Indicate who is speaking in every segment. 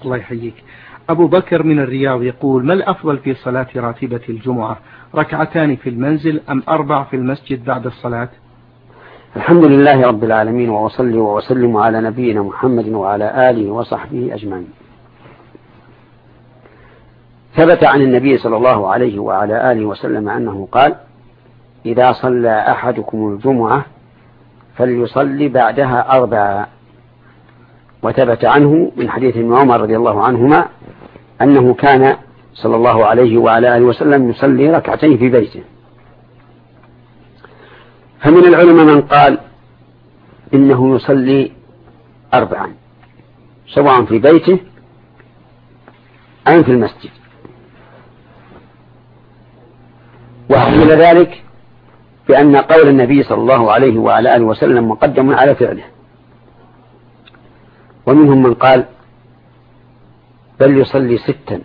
Speaker 1: الله يحييك. أبو بكر من الرياض يقول: ما الأفضل في صلاة راتبة الجمعة، ركعتان في المنزل أم 4 في المسجد بعد الصلاة؟
Speaker 2: الحمد لله رب العالمين، وأصلي وأسلم على نبينا محمد وعلى آله وصحبه أجمعين. ثبت عن النبي صلى الله عليه وعلى آله وسلم أنه قال: إذا صلى أحدكم الجمعة فليصلي بعدها 4. وثبت عنه من حديث ابن عمر رضي الله عنهما أنه كان صلى الله عليه وعلى آله وسلم يصلي ركعتين في بيته. فمن العلماء من قال إنه يصلي 4 سواء في بيته أم في المسجد، وحمل ذلك بأن قول النبي صلى الله عليه وعلى آله وسلم مقدم على فعله. ومنهم من قال بل يصلي 6،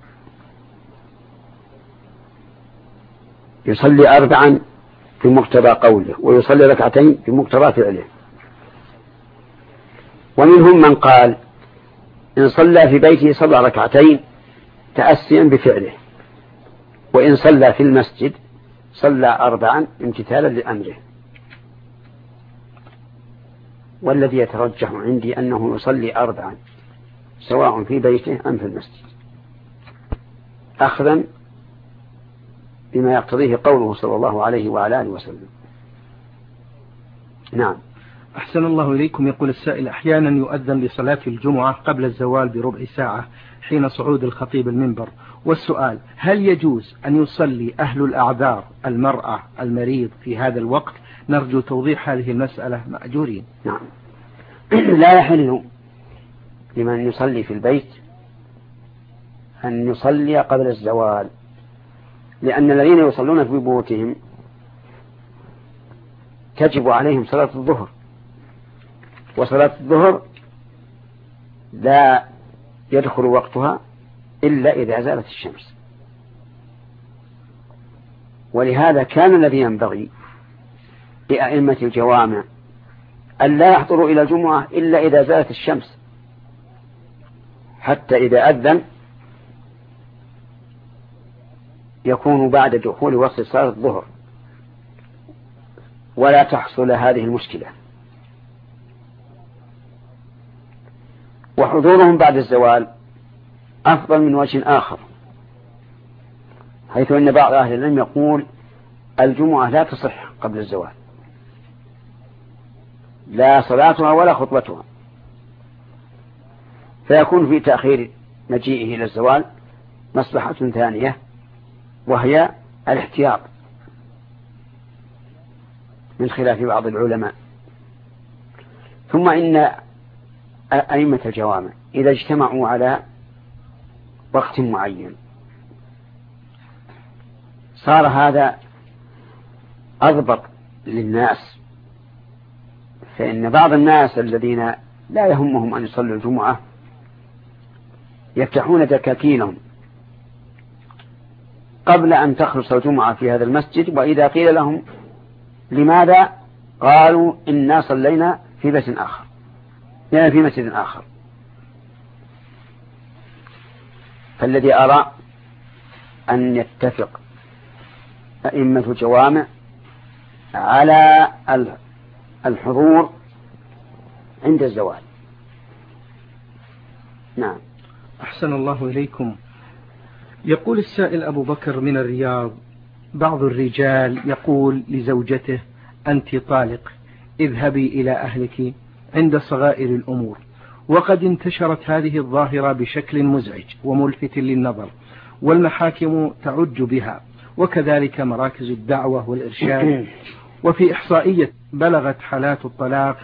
Speaker 2: يصلي 4 في مقتضى قوله ويصلي ركعتين في مقتضى فعله. ومنهم من قال إن صلى في بيته صلى ركعتين تأسيا بفعله، وإن صلى في المسجد صلى 4 امتثالا لأمره. والذي يترجح عندي أنه يصلي 4 سواء في بيته أم في المسجد، أخذا بما يقتضيه قوله صلى الله عليه وعلى آله وسلم. نعم.
Speaker 1: أحسن الله إليكم. يقول السائل: أحيانا يؤذن لصلاة الجمعة قبل الزوال بربع ساعة حين صعود الخطيب المنبر، والسؤال: هل يجوز أن يصلي أهل الأعذار، المرأة، المريض في هذا الوقت؟ نرجو توضيح هذه المسألة مأجورين.
Speaker 2: نعم. لا يحل لمن يصلي في البيت أن يصلي قبل الزوال، لأن الذين يصلون في بيوتهم تجب عليهم صلاة الظهر، وصلاة الظهر لا يدخل وقتها إلا إذا زالت الشمس. ولهذا كان الذي ينبغي لأئمة الجوامع أن لا يحضروا إلى الجمعة إلا إذا زالت الشمس، حتى إذا أذن يكون بعد دخول وقت صلاة الظهر ولا تحصل هذه المشكلة. وحضورهم بعد الزوال أفضل من وجه آخر، حيث أن بعض أهل العلم يقول الجمعة لا تصح قبل الزوال، لا صلاتها ولا خطبتها، فيكون في تأخير مجيئه إلى الزوال مصلحة ثانية، وهي الاحتياط من خلاف بعض العلماء. ثم إن أئمة الجوامع إذا اجتمعوا على وقت معين صار هذا أضبط للناس، فإن بعض الناس الذين لا يهمهم أن يصلوا الجمعة يفتحون دكاكينهم قبل أن تخلص الجمعة في هذا المسجد، وإذا قيل لهم لماذا قالوا إنا صلينا في بيت آخر، يعني في مسجد آخر. فالذي أرى أن يتفق أئمة الجوامع على الحضور عند الزوال. نعم.
Speaker 1: أحسن الله إليكم. يقول السائل أبو بكر من الرياض: بعض الرجال يقول لزوجته: أنت طالق، اذهبي إلى أهلك عند صغائر الأمور. وقد انتشرت هذه الظاهرة بشكل مزعج وملفت للنظر، والمحاكم تعج بها، وكذلك مراكز الدعوة والإرشاد. وفي إحصائية بلغت حالات الطلاق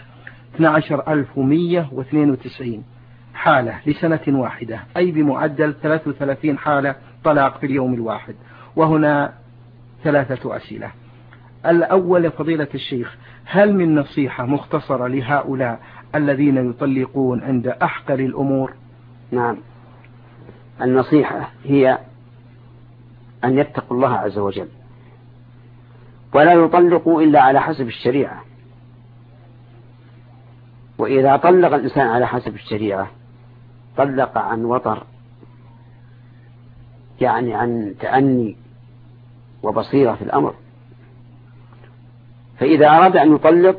Speaker 1: 12192 حالة لسنة واحدة، أي بمعدل 33 حالة طلاق في اليوم الواحد. وهنا 3 أسئلة. الأول: فضيلة الشيخ، هل من نصيحة مختصرة لهؤلاء الذين يطلقون عند أحقر الأمور؟
Speaker 2: نعم. النصيحة هي أن يتقوا الله عز وجل، ولا يطلقوا إلا على حسب الشريعة. وإذا طلق الإنسان على حسب الشريعة طلق عن وطر، يعني عن تأني وبصيرة في الأمر. فإذا أراد أن يطلق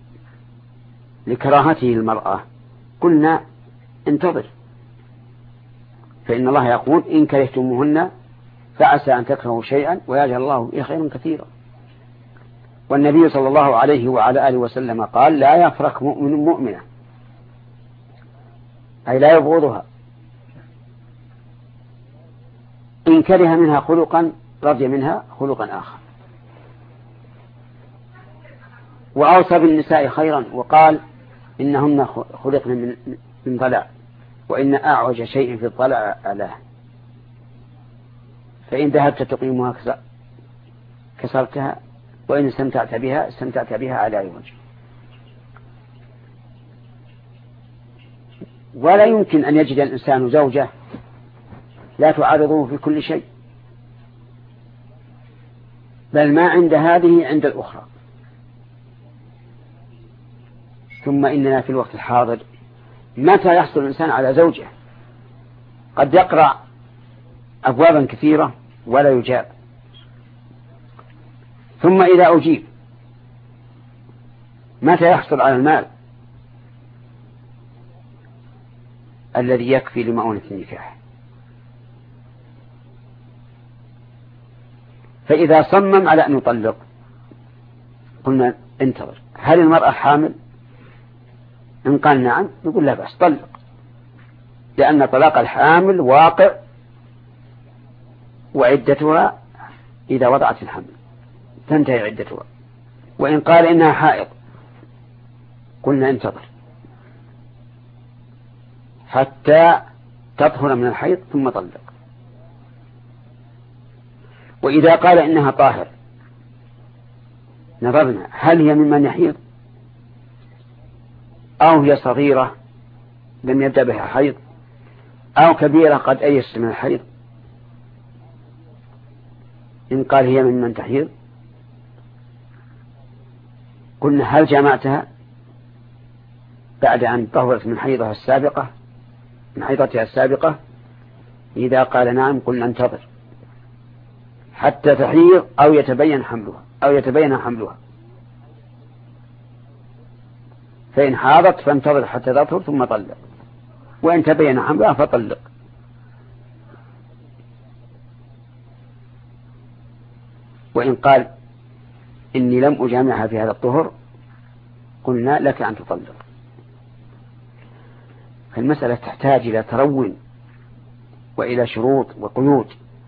Speaker 2: لكراهته المرأة قلنا انتظر، فإن الله يقول إن كرهتموهن فعسى أن تكرهوا شيئا ويجعل الله به خيرا كثيرا. والنبي صلى الله عليه وعلى آله وسلم قال لا يفرق مؤمن مؤمنة، أي لا يبغضها، إن كره منها خلقا رضي منها خلقا آخر. وأوصى بالنساء خيرا وقال إنهن خلقن من ضلع، وإن أعوج شيء في الضلع أعلاه، فإن ذهبت تقيمها كسرتها، وإن استمتعت بها على وجه. ولا يمكن أن يجد الإنسان زوجة لا تعارضه في كل شيء، بل ما عند هذه عند الأخرى. ثم إننا في الوقت الحاضر متى يحصل الإنسان على زوجة؟ قد يقرأ أبوابا كثيرة ولا يجاب، ثم إذا أجيب متى يحصل على المال الذي يكفي لمؤونة النكاح؟ فإذا صمم على أن يطلق قلنا انتظر، هل المرأة حامل؟ إن قال نعم نقول لا بأس طلق، لأن طلاق الحامل واقع وعدتها إذا وضعت الحمل تنتهي عدتها. وإن قال إنها حائض قلنا انتظر حتى تطهر من الحيض ثم طلق. وإذا قال إنها طاهر نظرنا هل هي ممن يحيض أو هي صغيرة لم يبدأ بها حيض أو كبيرة قد أيس من الحيض. إن قال هي ممن تحيض قلنا هل جمعتها بعد أن طهرت من حيضتها السابقة؟ إذا قال نعم قلنا انتظر حتى تحيض أو يتبين حملها، فإن حاضت فانتظر حتى تطهر ثم طلق، وإن تبين حملها فطلق. وإن قال إني لم أجامعها في هذا الطهر قلنا لك أن تطلق. فالمسألة تحتاج إلى ترون وإلى شروط وقيود.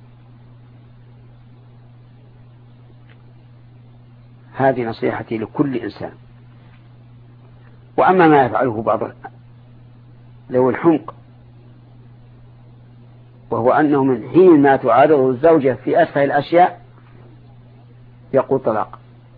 Speaker 2: هذه نصيحتي لكل إنسان. وأما ما يفعله بعض ذوي الحمق، وهو أنه من حين ما تعارضه الزوجة في أتفه الأشياء يقول طلاق،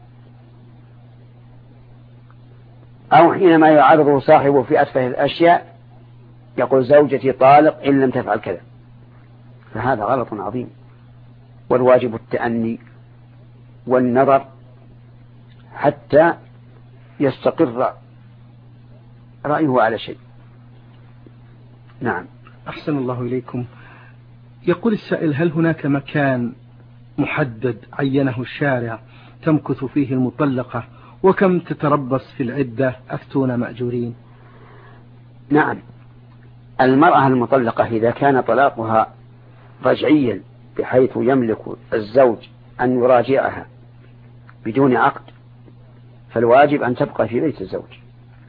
Speaker 2: أو حينما يعارضه صاحبه في أتفه الأشياء يقول زوجتي طالق إن لم تفعل كذا، فهذا غلط عظيم. والواجب التأني والنظر حتى يستقر رأيه على شيء. نعم.
Speaker 1: أحسن الله إليكم. يقول السائل هل هناك مكان محدد عينه الشارع تمكث فيه المطلقة، وكم تتربص في العدة؟ أفتونا مأجورين.
Speaker 2: نعم، المرأة المطلقة إذا كان طلاقها رجعيا بحيث يملك الزوج أن يراجعها بدون عقد فالواجب أن تبقى في بيت الزوج،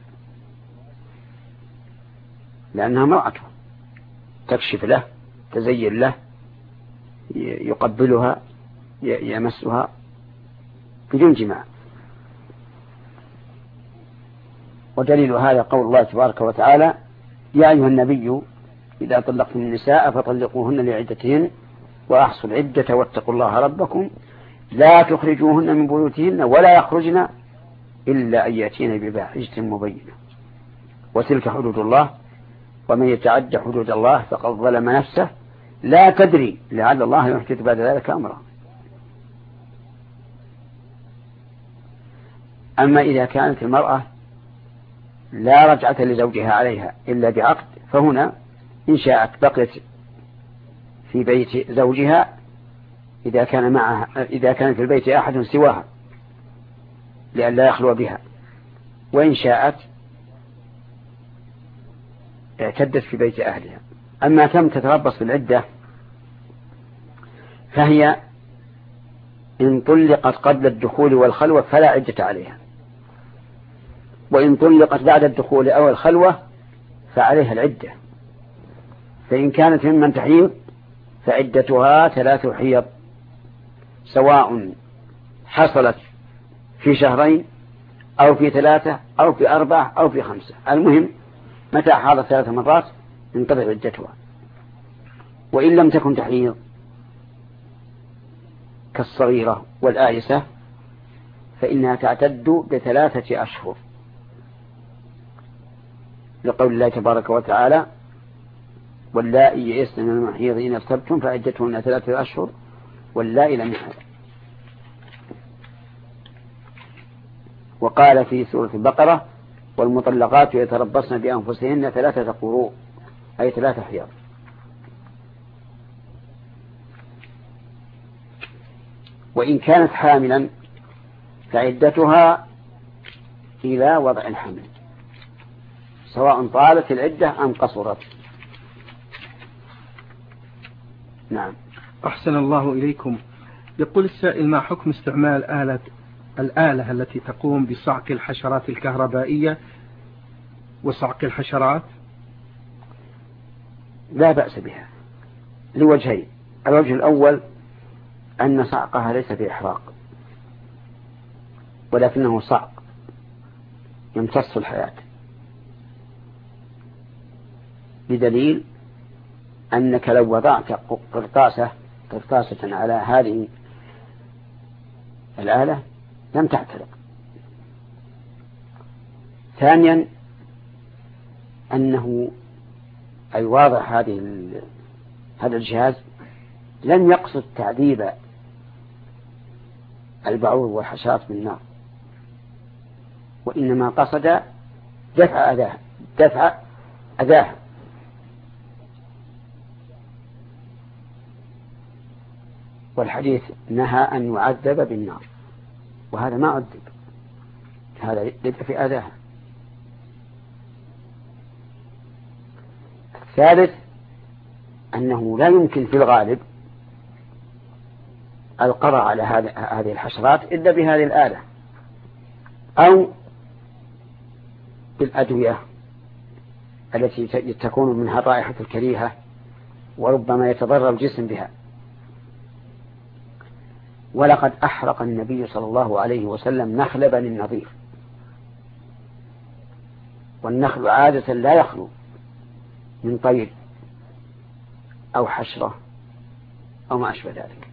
Speaker 2: لأنها مرأته، تكشف له، تزين له، يقبلها، يمسها بدون جماع. ودليل هذا قول الله تبارك وتعالى يا أيها النبي إذا طلقتم النساء فطلقوهن لعدتهن وأحصوا العدة واتقوا الله ربكم لا تخرجوهن من بيوتهن ولا يخرجن إلا أن يأتين بفاحشة مبينة وتلك حدود الله ومن يتعد حدود الله فقد ظلم نفسه لا تدري لعل الله يحدث بعد ذلك أمرا. أما إذا كانت المرأة لا رجعة لزوجها عليها إلا بعقد فهنا إن شاءت بقيت في بيت زوجها إذا كان في البيت أحد سواها لئلا يخلو بها، وإن شاءت اعتدت في بيت أهلها. أما كم تتربص في العدة فهي إن طلقت قبل الدخول والخلوة فلا عدة عليها، وإن طلقت بعد الدخول أو الخلوة فعليها العدة. فإن كانت ممن تحيض فعدتها 3 حيض، سواء حصلت في 2 أو في 3 أو في 4 أو في 5. المهم متى حاضت 3 مرات انقضت عدتها. وإن لم تكن تحيض كالصغيرة والآيسة فإنها تعتد ب3 أشهر، لقول الله تبارك وتعالى: واللائي يئسن من المحيض إن ارتبتم فعدتهن 3 أشهر واللائي لم يحضن. وقال في سورة البقرة: والمطلقات يتربصن بأنفسهن 3 قروء، أي 3 حيض. وإن كانت حاملا فعدتها إلى وضع الحمل، سواء طالت العدة أم قصرت. نعم.
Speaker 1: أحسن الله إليكم. يقول السائل: ما حكم استعمال الآلة التي تقوم بصعق الحشرات الكهربائية وصعق الحشرات؟
Speaker 2: لا بأس بها لوجهين: الوجه الأول أن صعقها ليس بإحراق، ولكنه صعق يمتص الحياة، بدليل أنك لو وضعت قرطاسة على هذه الآلة لم تحترق. ثانيا أنه أي واضح هذا الجهاز لم يقصد تعذيب البعوض والحشرات بالنار، وإنما قصد دفع أذاها. والحديث نهى أن يعذب بالنار، وهذا ما عذب، هذا يدفع في أذاها. الثالث أنه لا يمكن في الغالب القضاء على هذه الحشرات إلا بهذه الآلة أو بالأدوية التي تكون منها الرائحة الكريهة وربما يتضرر الجسم بها. ولقد أحرق النبي صلى الله عليه وسلم نخل بني النضير، والنخل عادة لا يخلو من طير أو حشرة أو ما أشبه ذلك.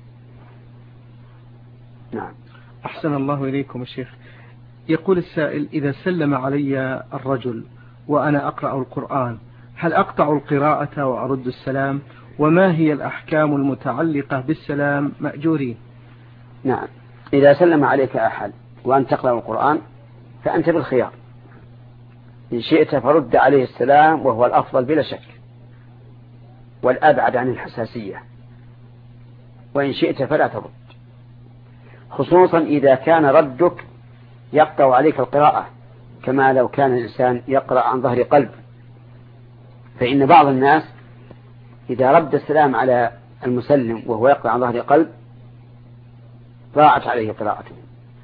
Speaker 2: نعم.
Speaker 1: أحسن الله إليكم الشيخ. يقول السائل: إذا سلم علي الرجل وأنا أقرأ القرآن هل أقطع القراءة وأرد السلام؟ وما هي الأحكام المتعلقة بالسلام مأجورين؟
Speaker 2: نعم، إذا سلم عليك أحد وأن تقرأ القرآن فأنت بالخيار، إن شئت فرد عليه السلام وهو الأفضل بلا شك والأبعد عن الحساسية، وإن شئت فلا ترد، خصوصا إذا كان ردك يقطع عليك القراءة، كما لو كان الإنسان يقرأ عن ظهر قلب. فإن بعض الناس إذا رد السلام على المسلم وهو يقرأ عن ظهر قلب ضاعت عليه قراءته.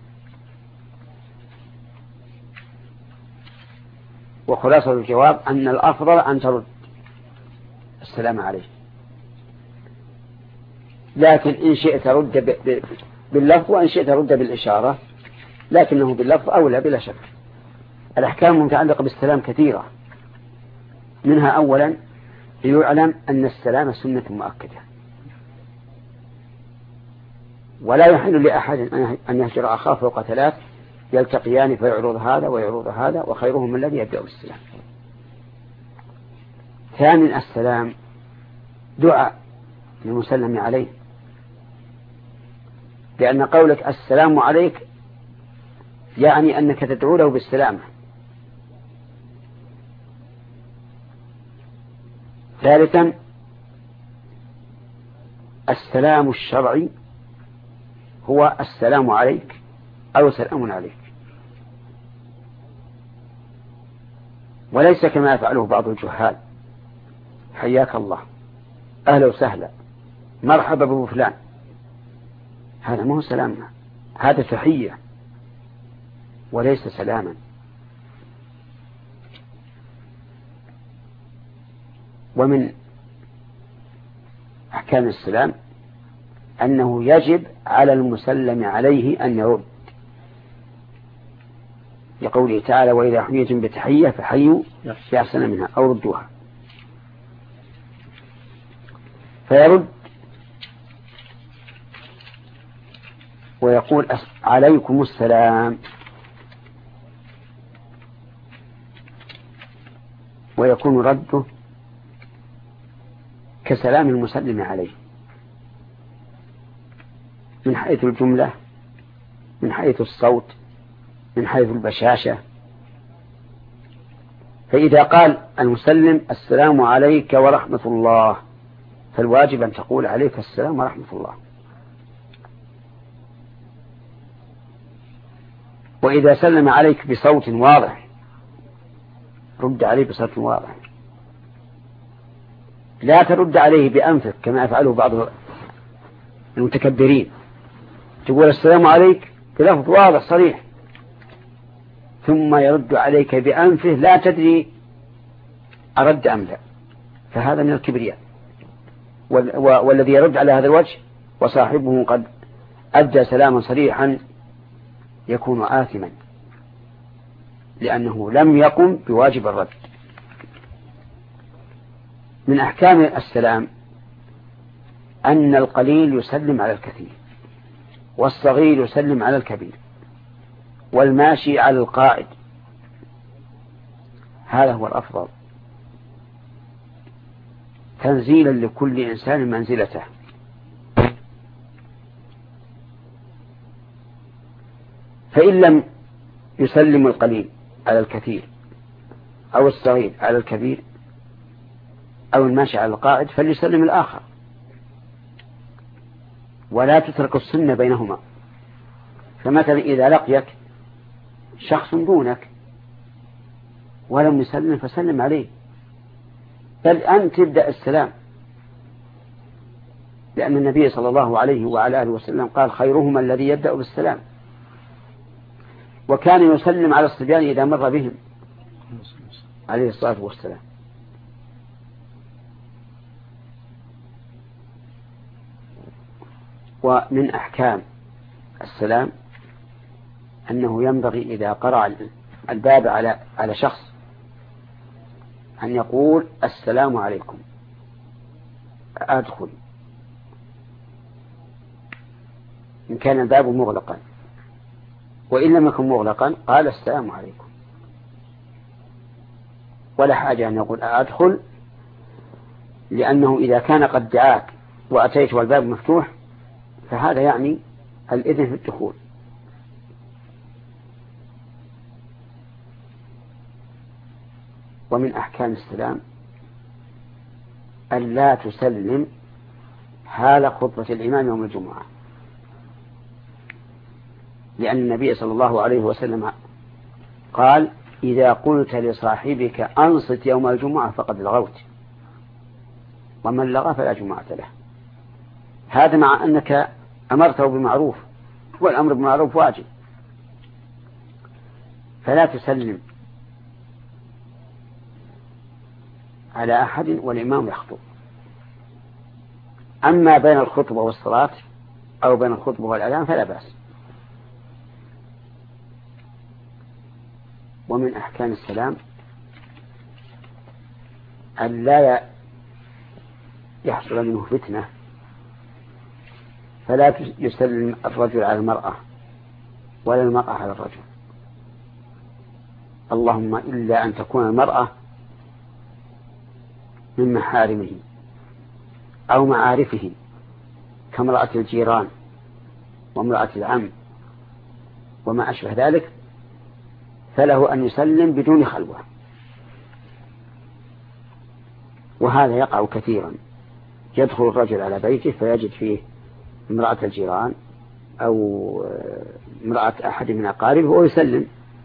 Speaker 2: وخلاصة الجواب أن الأفضل أن ترد السلام عليه، لكن إن شئت رد باللفظ وإن شئت رد بالإشارة، لكنه باللفظ أولى بلا شك. الأحكام المتعلقة بالسلام كثيرة، منها أولا ليعلم أن السلام سنة مؤكدة، ولا يحل لأحد أن يهجر أخاه فوق 3 يلتقيان فيعرض هذا ويعرض هذا، وخيرهم الذي يبدأ بالسلام. ثانيا السلام دعاء للمسلم عليه، لأن قولك السلام عليك يعني أنك تدعو له بالسلامة. ثالثا السلام الشرعي هو السلام عليك أو سلام عليك، وليس كما يفعله بعض الجهال: حياك الله، أهلا وسهلا، مرحبا بفلان. هذا ما هو سلام، هذا تحية وليس سلاما. ومن أحكام السلام أنه يجب على المسلم عليه أن يرد، لقوله تعالى: وإذا حييتم بتحية فحيوا بأحسن منها أو ردوها. فيرد ويقول: عليكم السلام، ويكون رده كسلام المسلم عليه من حيث الجملة، من حيث الصوت، من حيث البشاشة. فإذا قال المسلم: السلام عليك ورحمة الله، فالواجب أن تقول: عليك السلام ورحمة الله. وإذا سلم عليك بصوت واضح رد عليه بصوت واضح، لا ترد عليه بأنفك كما يفعله بعض المتكبرين، تقول: السلام عليك بلفظ واضح صريح، ثم يرد عليك بأنفه لا تدري أرد أم لا، فهذا من الكبرياء. والذي يرد على هذا الوجه وصاحبه قد أدى سلاما صريحا يكون آثما، لأنه لم يقم بواجب الرد. من أحكام السلام أن القليل يسلم على الكثير، والصغير يسلم على الكبير، والماشي على القائد، هذا هو الأفضل تنزيلا لكل إنسان منزلته. فإن لم يسلم القليل على الكثير أو الصغير على الكبير أو الماشي على القائد فليسلم الآخر، ولا تترك السنة بينهما. فمثلا إذا لقيك شخص دونك ولم يسلم فسلم عليه، بل أن تبدأ السلام، لأن النبي صلى الله عليه وعلى آله وسلم قال: خيرهما الذي يبدأ بالسلام. وكان يسلم على الصبيان إذا مر بهم عليه الصلاة والسلام. ومن أحكام السلام أنه ينبغي إذا قرأ الباب على شخص أن يقول: السلام عليكم، أدخل، إن كان الباب مغلقا، وإن لم يكن مغلقا قال: السلام عليكم. ولا حاجة أن يقول: أدخل، لأنه إذا كان قد دعاك وأتيت والباب مفتوح فهذا يعني الإذن في الدخول. ومن أحكام السلام أن لا تسلم حال خطبة الإمام يوم الجمعة، لأن النبي صلى الله عليه وسلم قال: إذا قلت لصاحبك أنصت يوم الجمعة فقد لغوت، ومن لغى فلا جمعة له. هذا مع أنك أمرته بمعروف، والأمر بمعروف واجب. فلا تسلم على أحد والإمام يخطب. أما بين الخطبة والصلاة أو بين الخطبة والأذان فلا بأس. ومن أحكام السلام أن لا يحصل منه فتنة، فلا يسلم الرجل على المرأة ولا المرأة على الرجل، اللهم إلا أن تكون المرأة من محارمه أو معارفه كامرأة الجيران وامرأة العم وما أشبه ذلك، فله أن يسلم بدون خلوة. وهذا يقع كثيرا. يدخل الرجل على بيته فيجد فيه امرأة الجيران أو امرأة أحد من أقاربه ويسلم،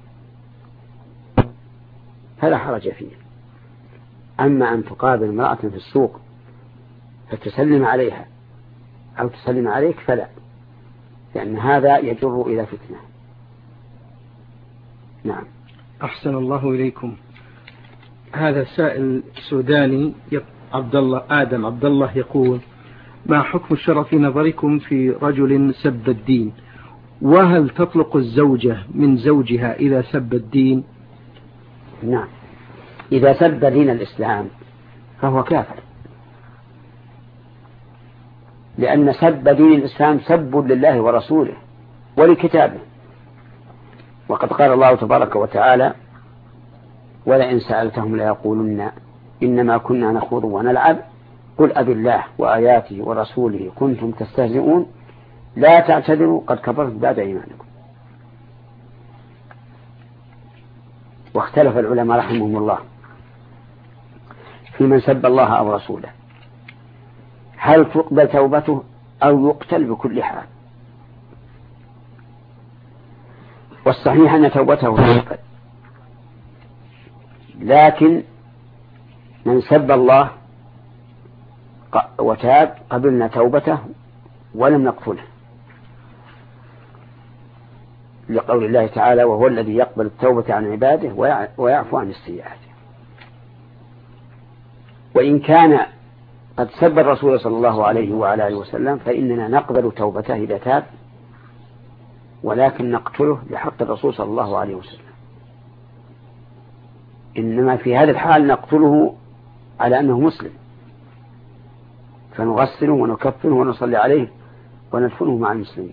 Speaker 2: فلا حرج فيه. أما أن تقابل امرأة في السوق فتسلم عليها أو تسلم عليك فلا، لأن هذا يجر إلى فتنة. نعم.
Speaker 1: أحسن الله إليكم. هذا سائل سوداني عبد الله يقول: ما حكم الشرع في نظركم في رجل سب الدين؟ وهل تطلق الزوجة من زوجها إذا سب الدين؟
Speaker 2: نعم، إذا سب دين الإسلام فهو كافر، لأن سب دين الإسلام سب لله ورسوله ولكتابه. وقد قال الله تبارك وتعالى: ولئن سألتهم ليقولن إنما كنا نخوض ونلعب قل أبي الله وآياته ورسوله كنتم تستهزئون لا تعتذروا قد كفرتم بعد إيمانكم. واختلف العلماء رحمهم الله في من سب الله أو رسوله، هل تقبل توبته أو يقتل بكل حال؟ والصحيح أن توبته تقبل، لكن من سب الله وتاب قبلنا توبته ولم نقتله، لقول الله تعالى: وهو الذي يقبل التوبة عن عباده ويعفو عن السيئات. وإن كان قد سب الرسول صلى الله عليه وعلى آله وسلم فإننا نقبل توبته إذا تاب، ولكن نقتله لحق الرسول صلى الله عليه وسلم. إنما في هذا الحال نقتله على أنه مسلم، فنغسله ونكفنه ونصلي عليه وندفنه مع المسلمين.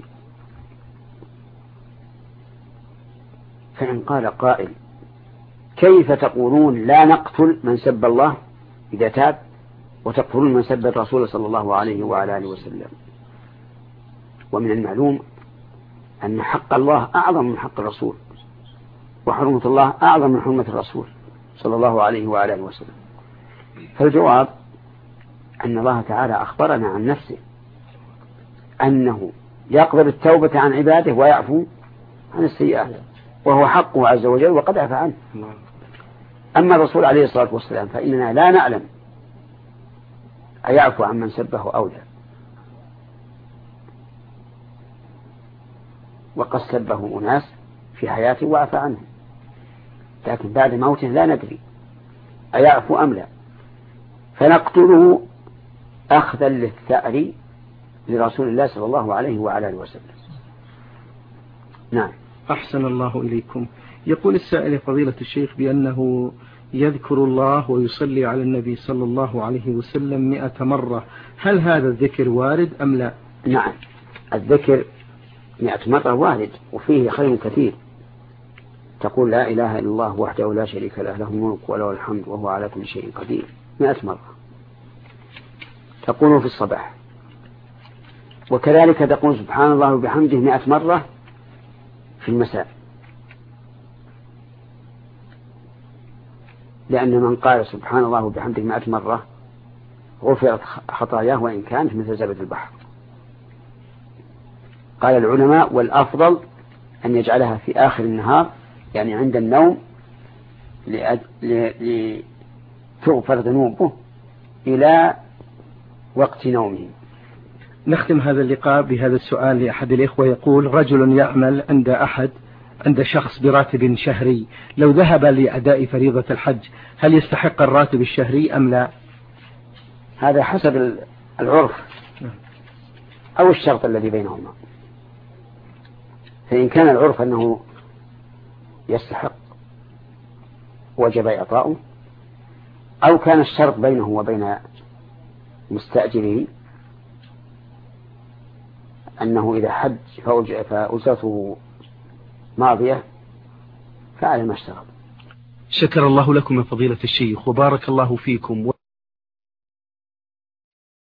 Speaker 2: فإن قال قائل: كيف تقولون لا نقتل من سب الله إذا تاب وتقتلون من سب الرسول صلى الله عليه وعلى آله وسلم؟ ومن المعلوم أن حق الله أعظم من حق الرسول، وحرمة الله أعظم من حرمة الرسول صلى الله عليه وعلى آله وسلم. فالجواب أن الله تعالى أخبرنا عن نفسه أنه يقبل التوبة عن عباده ويعفو عن السيئات، وهو حقه عز وجل وقد عفى عنه. أما الرسول عليه الصلاة والسلام فإننا لا نعلم أيعفو عن من سبه أو لا، وقد سبه أناس في حياته وعفى عنه، لكن بعد موته لا ندري أيعفو أم لا، فنقتله أخذا للثأر لرسول الله صلى الله عليه وعلى آله وسلم. نعم.
Speaker 1: أحسن الله إليكم. يقول السائل فضيلة الشيخ بأنه يذكر الله ويصلي على النبي صلى الله عليه وسلم 100 مرة، هل هذا الذكر وارد أم لا؟
Speaker 2: نعم، الذكر 100 مرة وارد، وفيه خير كثير. تقول: لا إله إلا الله وحده لا شريك له، له الملك وله الحمد وهو على كل شيء قدير 100 مرة تقول في الصباح، وكذلك تقول سبحان الله وبحمده 100 مرة في المساء، لأن من قال سبحان الله وبحمده 100 مرة غفرت خطاياه وإن كانت مثل زبد البحر. قال العلماء: والأفضل أن يجعلها في آخر النهار، يعني عند النوم، لتغفر ذنوبه إلى وقت نومه.
Speaker 1: نختم هذا اللقاء بهذا السؤال لأحد الإخوة. يقول: رجل يعمل عند شخص براتب شهري، لو ذهب لأداء فريضة الحج هل يستحق الراتب الشهري أم لا؟
Speaker 2: هذا حسب العرف أو الشرط الذي بينهما. فإن كان العرف أنه يستحق وجب إعطاؤه، أو كان الشرط بينه وبين مستأجره أنه إذا حج فأجرته ماضية فعلى ما اشترط.
Speaker 1: شكر الله لكم يا فضيلة الشيخ وبارك الله فيكم.